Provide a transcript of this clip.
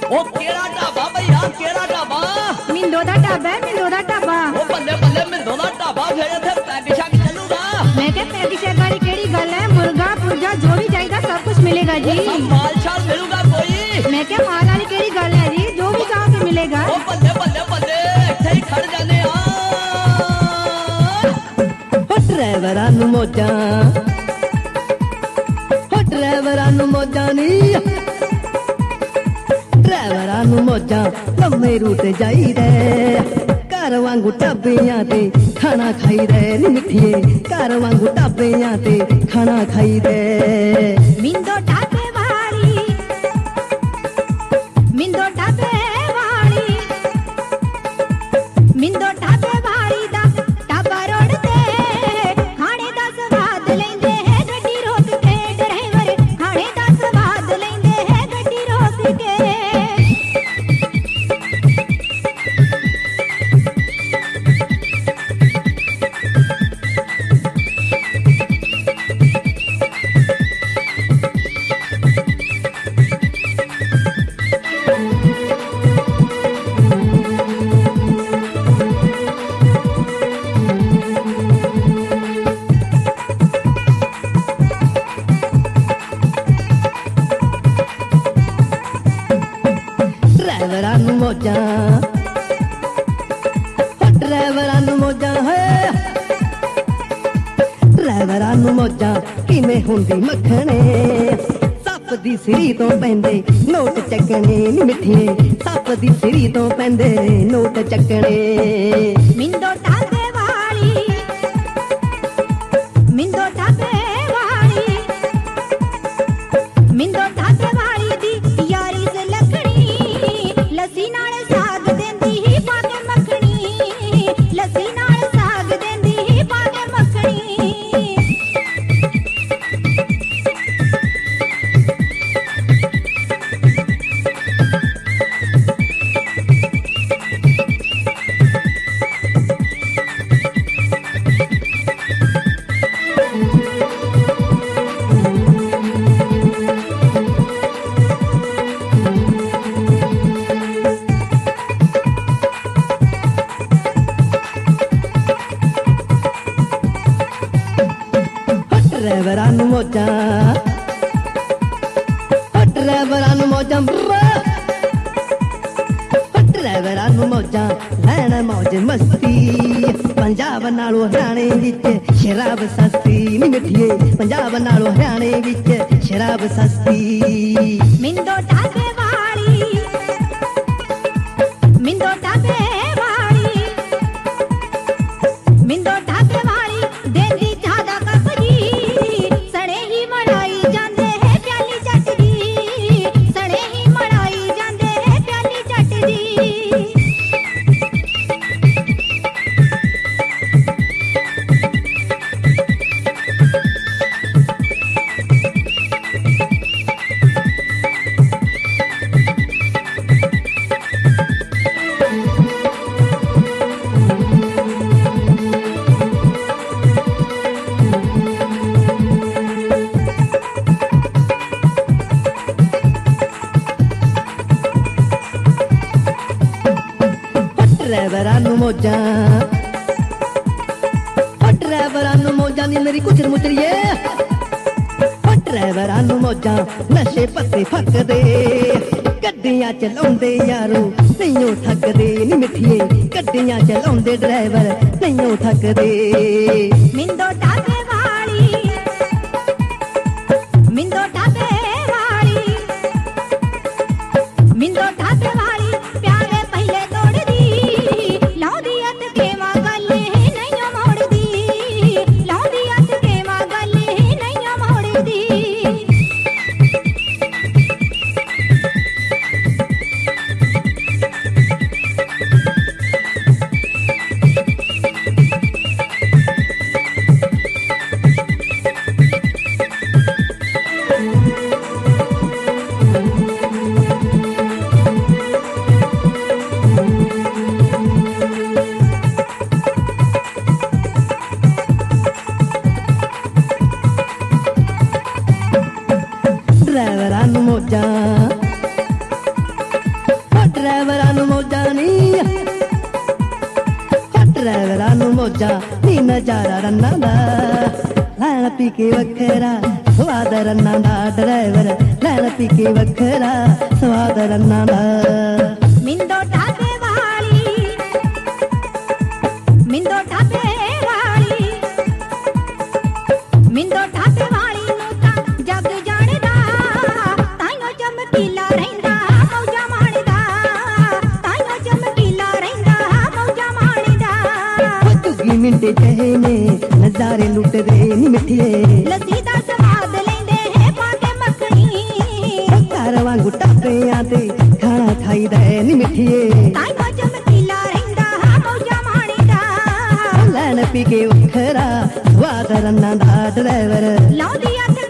ओ केड़ा ढाबा भैया केड़ा ढाबा मिंदो दा ढाबा है मिंदो दा ढाबा ओ बल्ले बल्ले मिंदो दा ढाबा फिर इथे पैग शैग चलूगा मैं क्या पैगी शैग वाली केड़ी गल है मुर्गा पुर्जा जो भी चाहिए सब कुछ मिलेगा जी माल शाल मिलूगा कोई मैं क्या माल वाली केड़ी गल है जी जो भी चाहोगे मिलेगा ओ बल्ले बल्ले बल्ले इथे ही खड़ जाने आ हो ड्राइवरां नू मौजां हो ड्राइवरां नू मौजां नी ड्राइवरां नू मौजां लम्मे रूट जाईदे घर वांगू ढाबियां ते खाना खाईदे नी मिठिए घर वांगू ढाबियां ते खाना खाईदे मिंदो ढाबे वाली मिंदो ढाबे वाली मिंदो ढाबे वाली दा ढाबा रोड ते खाने दा स्वाद लेंदे है गड्डी रोक के ड्राइवर खाने दा स्वाद लेंदे है गड्डी रोक के ड्राइवरां नू मौजां हो ड्राइवरां नू मौजां है ड्राइवरां नू मौजां किवें हुंदी मक्खणे सप दी सिरी तो पैंदे नोट चकणे नी मिठिए सप दी सिरी तो पैंदे नोट चकणे मिंदो ढाबे वाली मिंदो ढाबे वाली मिंदो ढाबे वाली दी यारी से लकड़ी लस्सी नाल साग देंदी ही पाके मखनी लस्सी नाल साग देंदी ही पाके मखनी ड्राइवरां नू मौजां हो ड्राइवरां नू मौजां ड्राइवरां नू मौजां लैण मौज मस्ती पंजाब नालों हरियाणे विच शराब सस्ती नी मिठिए पंजाब नालों हरियाणे विच शराब सस्ती मिंदो ढाबे वाली मिंदो ढाबे वाली मिंदो ढाबे वाली देंदी ज्यादा कप जी सड़े ही मड़ाई जांदे है प्याली जट जी सड़े ही मड़ाई जांदे है प्याली जट जी ड्राइवरां नू मौजां हो ड्राइवरां नू मौजां नी मेरी कुचर मुचरिए हो ड्राइवरां नू मौजां नशे पत्ते फकदे गड्डियां चलाउंदे यारो नहियों थकदे नी मिठिए गड्डियां चलाउंदे ड्राइवर नहियों थकदे मिंदो ढाबे वाली मिंदो ढाबे वाली मिंदो ढाबे वाली प्यारे पहले तोड़ दी लाउदी अत केवा गल नहीं मोड़दी लाउदी अत केवा गल नहीं मोड़दी ਡਰਾਈਵਰਾਂ ਨੂੰ ਮੌਜਾਂ ਨੀ ਡਰਾਈਵਰਾਂ ਨੂੰ ਮੌਜਾਂ ਨੀ ਨਜ਼ਾਰਾ ਰੰਨਾਂ ਦਾ ਲੈਣ ਪੀ ਕੇ ਵੱਖਰਾ ਸਵਾਦ ਰੰਨਾਂ ਦਾ ਡਰਾਈਵਰ ਲੈਣ ਪੀ ਕੇ ਵੱਖਰਾ ਸਵਾਦ ਰੰਨਾਂ ਦਾ ਮਿੰਦੋ ਢਾਬੇ ਵਾਲੀ ਮਿੰਦੋ ਢਾਬੇ ਵਾਲੀ ਮਿੰਦੋ ਢਾਬੇ ਵਾਲੀ ਨੂੰ ਤਾਂ ਜੱਗ ਜਾਣਦਾ ਤਾਈਓ ਚਮਕੀਲਾ ਰਹਿੰਦਾ ਮੌਜਾਂ ਮਾਣਦਾ ਤਾਈਓ ਚਮਕੀਲਾ ਰਹਿੰਦਾ ਮੌਜਾਂ ਮਾਣਦਾ ਝੁੱਗੀ ਮਿੰਟੇ ਚਾਹੇ ਨੇ ਨਜ਼ਾਰੇ ਲੁੱਟਦੇ ਨੀ ਮਿੱਠੀਏ ਲੱਸੀ ਦਾ ਸਵਾਦ ਲੈਂਦੇ ਪਾ ਕੇ ਮੱਖਣੀ ਘਰ ਵਾਂਗੂ ਟਾਪਿਆਂ ਤੇ ਖਾਣਾ ਖਾਈਦਾ ਨੀ ਮਿੱਠੀਏ ਤਾਈਓ ਚਮਕੀਲਾ ਰਹਿੰਦਾ ਮੌਜਾਂ ਮਾਣਦਾ ਲੈਣ ਪੀ ਕੇ ਵੱਖਰਾ ਸਵਾਦ ਰੰਨਾਂ ਦਾ ਡਰਾਈਵਰ ਲਾਉਂਦੀ ਅੱਤ